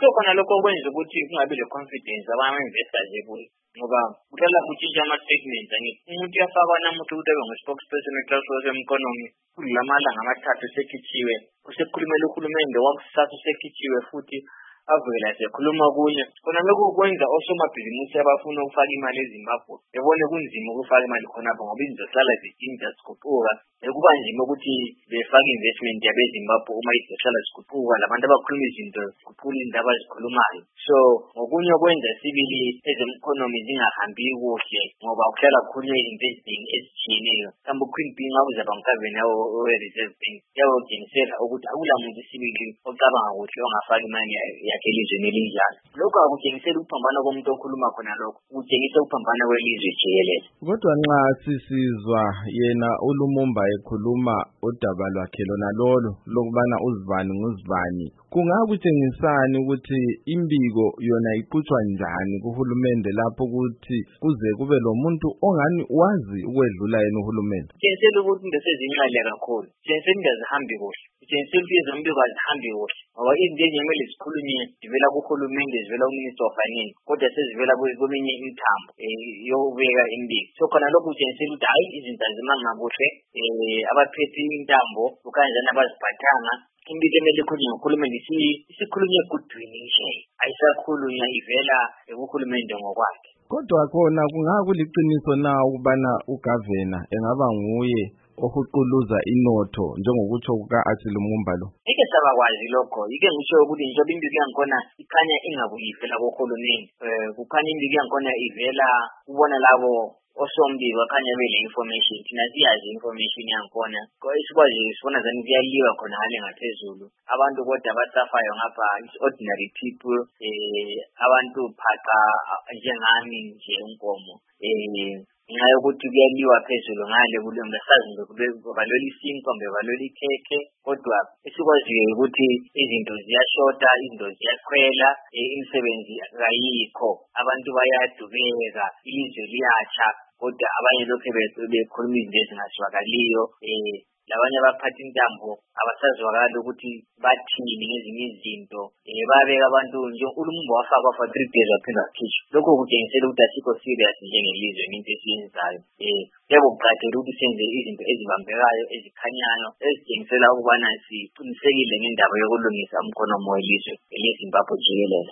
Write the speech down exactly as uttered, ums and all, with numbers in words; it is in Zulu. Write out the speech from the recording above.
so khona lokho kwenza ukuthi kungabi le confidence abama-investors ebuye ngoba kuhlala kutshintsha ama-statements angithi umuntu uyafakwa namuthi ukuthi abe ngu-spokesperson we-Clouds economy kulamalanga amathathu sekhitshiwe usekhulumela uhulumende wakusasa usekhitshiwe futhi avela sekhuluma kunye khona lokho kwenza osomabhizinisi abafuna ukufaka imali eZimbabwe bebone kunzima ukufaka imali khonapho ngoba izinto zihlala zitshintsha ziguquka kuba nzima ukuthi befake investment yabeZimbabwe uma izihlala ziguquka labantu abakhuluma izinto ziguqula indaba azikhulumayo so ngokunye kwenza sibili ezemkonomi zingahambi kuhle ngoba kuhlala khulunywa izinto eziningi ezitshiyeneyo mhlawumbe uQueen Bee ngakuzaba ngikaveni yawo we-Reserve Bank yawoginisela ukuthi akula muntu sibili ocabanga ukuthi ongafaka imali yakhe elizweni elinjalo lokho akutshengisela ukuphambana komuntu okhuluma khona lokho kutshengisa ukuphambana kwelizwe jikelele kodwa nxa sisizwa yena uLumumba ekhuluma udaba lwakhe lona lolo lokubana uzibani nguzibani kungakutshengisani ukuthi imbiko yona iqhutshwa njani kuhulumende lapho ukuthi kuze kube lo muntu ongani wazi ukwedlula yena uhulumende tshengisela ukuthi into sezinqale kakhulu tshengisela into azihambi kuhle tshengisela ukuthi izombiko azihambi kuhle ngoba izinto ezingemele zikhulunywe zivela kuhulumende zivela kuminister of finance kodwa sezivela kweminye imithambo yokubeka imbiko so khona lokhu kutshengisela ukuthi hayi izinto azimanga kuhle abaphethe intambo ukanjani abaziphathanga imbiko emele ikhulunywe nguhulumende isikhulunywe egudwini nje ayisakhulunywa ivela kuhulumende ngokwakhe kodwa khona kungakuliqiniso na ukubana ugavana engaba nguye ohuquluza inotho njengokutsho kuka-Athi Lumumba lo ike sabakwazi lokho ike ngisho ukuthi njengoba imbiko yankhona ikhanya ingabuyivela kuhulumende kukhanya imbiko yankhona ivela kubona labo osombiko akhanya bele information thina siyazi information yankhona isikwazi sibona zani kuyaliwa khona ngale ngaphezulu abantu kodwa abasafayo ngapha ordinary people abantu phaqa njengami nje unkomo ngenxa yokuthi kuyaliwa phezulu ngale kulo ngasazi bebaloli isinkombe bebaloli ikhekhe kodwa esikwaziyo ukuthi izinto ziyashota izinto ziyakhwela imisebenzi kayikho abantu bayadubeka ilizwe liyatsha kodwa abanye lokho bekhuluma izinto ezingazwakaliyo labanye abaphatha intambo abasazwakala ukuthi bathini ngezinye izinto babeka abantu nje uLumumba wafakwa for three days waphela wakhishwa lokho kutshengisela ukuthi asikho serious njengelizwe into esiyenzayo yebo kuqathela ukuthi senze izinto ezibambekayo ezikhanyayo ezitshengisela ukubana siqinisekile ngendaba yokulungisa umkhonomo welizwe eleZimbabwe jikelele